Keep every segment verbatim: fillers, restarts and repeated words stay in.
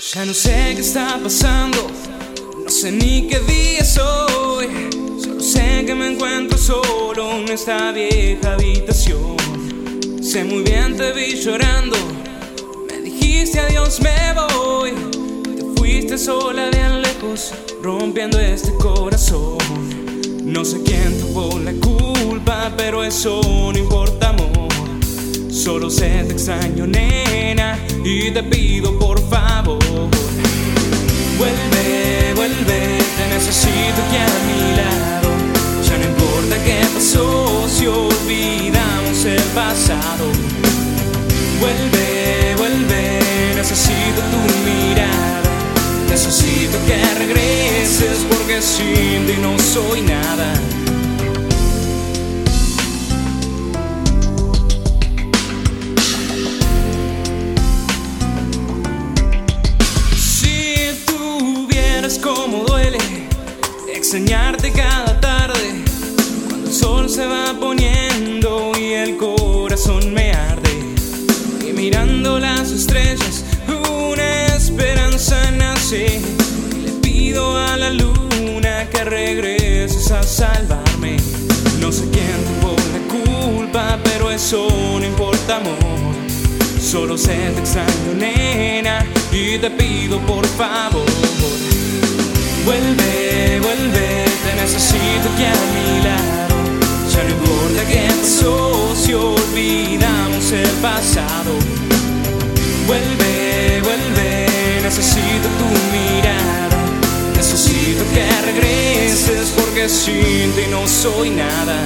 Ya no sé qué está pasando, no sé ni qué día soy. Solo sé que me encuentro solo en esta vieja habitación. Sé muy bien, te vi llorando, me dijiste adiós, me voy. Te fuiste sola bien lejos, rompiendo este corazón. No sé quién tuvo la culpa, pero eso no importa, amor. Solo sé te extraño, nena, y te pido por favor, vuelve, vuelve, te necesito aquí a mi lado. Ya no importa qué pasó, si olvidamos el pasado. Vuelve, vuelve, necesito tu mirada. Necesito que regreses porque sin ti no soy nada. Cómo duele extrañarte cada tarde, cuando el sol se va poniendo y el corazón me arde. Y mirando las estrellas una esperanza nace, y le pido a la luna que regreses a salvarme. No sé quién tuvo la culpa, pero eso no importa, amor. Solo sé te extraño, nena, y te pido por favor, vuelve, vuelve, te necesito aquí a mi lado. Ya no importa qué pasó, si olvidamos el pasado. Vuelve, vuelve, necesito tu mirada. Necesito que regreses porque sin ti no soy nada.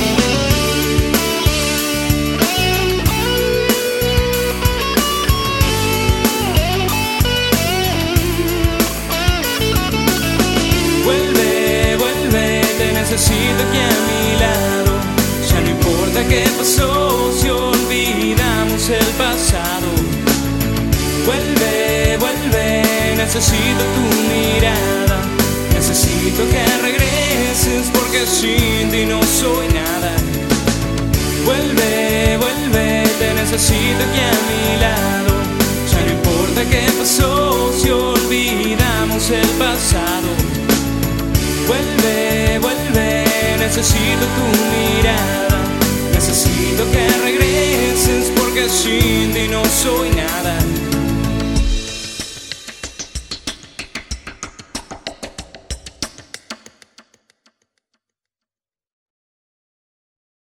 Necesito aquí a mi lado. Ya no importa qué pasó, si olvidamos el pasado. Vuelve, vuelve, necesito tu mirada. Necesito que regreses porque sin ti no soy nada. Vuelve, vuelve, te necesito aquí a mi lado. Ya no importa qué pasó, si olvidamos el pasado. Vuelve, vuelve, necesito tu mirada. Necesito que regreses porque sin ti no soy nada.